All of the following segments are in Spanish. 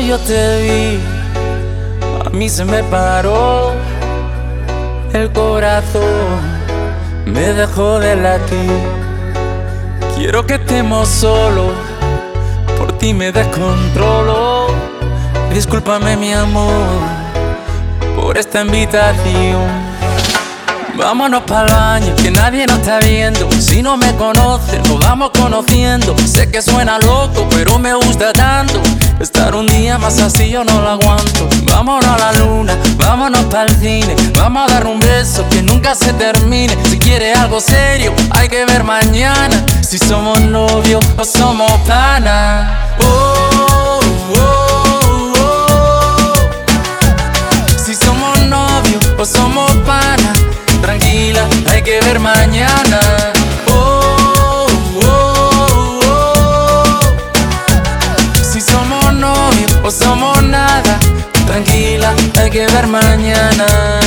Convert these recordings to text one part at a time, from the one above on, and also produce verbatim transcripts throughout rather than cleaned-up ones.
yo te vi, a mí se me paró el corazón, me dejó de latir. Quiero que estemos solos, por ti me descontrolo. Discúlpame mi amor por esta invitación. Vámonos pa'l baño, que nadie nos está viendo. Si no me conoces, nos vamos conociendo. Sé que suena loco, pero me gusta tanto. Estar un día más así yo no lo aguanto. Vámonos a la luna, vámonos pa'l cine. Vamos a dar un beso que nunca se termine. Si quieres algo serio, hay que ver mañana si somos novios o somos panas. Oh, oh, oh. Si somos novios o somos panas. Tranquila, hay que ver mañana. Oh, oh, oh. Si somos novios o somos nada. Tranquila, hay que ver mañana.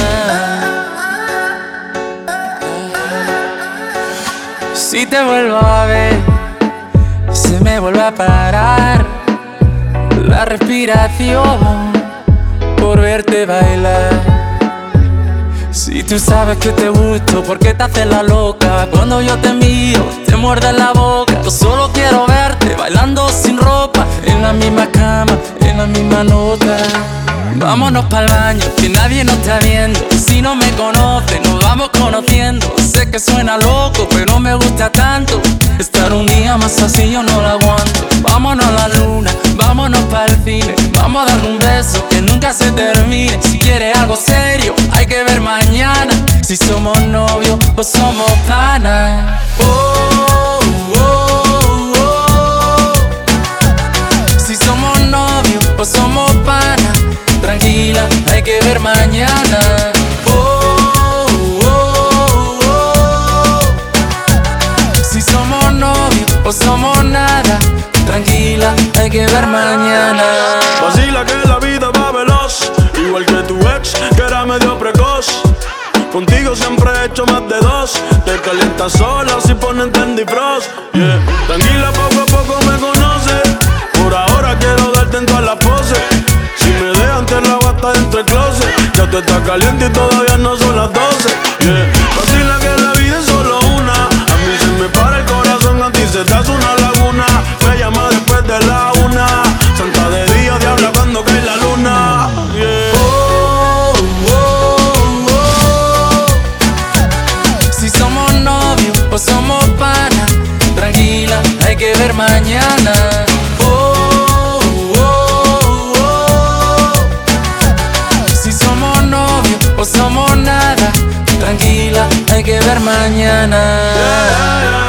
Si te vuelvo a ver, se me vuelve a parar la respiración por verte bailar. Si tú sabes que te gusto, ¿por qué te haces la loca? Cuando yo te miro, te muerdes la boca. Yo solo quiero verte bailando sin ropa, en la misma cama, en la misma nota. Vámonos pa'l baño, que nadie nos está viendo. Si no me conoces, nos vamos conociendo. Sé que suena loco, pero me gusta tanto. Estar un día más así yo no lo aguanto. Vámonos a la luna, vámonos pa'l cine. Vamos a dar un beso que nunca se termine. Si quieres algo serio, hay que ver mañana si somos novios o somos panas. Oh, oh, oh. Si somos novios o somos panas. Tranquila, hay que ver mañana. Oh, oh, oh. Si somos novios o somos nada. Tranquila, hay que ver mañana. Vacila que la vida va veloz, igual que tu ex, que era medio precoz. Contigo siempre he hecho más de dos. Te calientas sola si ponen Candy Frost, yeah. Tranquila, poco a poco me conoces. Por ahora quiero darte en todas las poses. Si me dejan te la basta dentro del closet. Ya tú estás caliente y todavía no son las doce, yeah. Vacila que la vida es solo una. A mí se me para el corazón, a ti se te hace una laguna. Me llama después de la una. Santa de día, diabla cuando cae la luna, yeah. Oh, oh, oh. Si somos novios o somos panas. Tranquila, hay que ver mañana. Oh, oh, oh. Si somos novios o somos nada. Tranquila, hay que ver mañana. Yeah, yeah, yeah.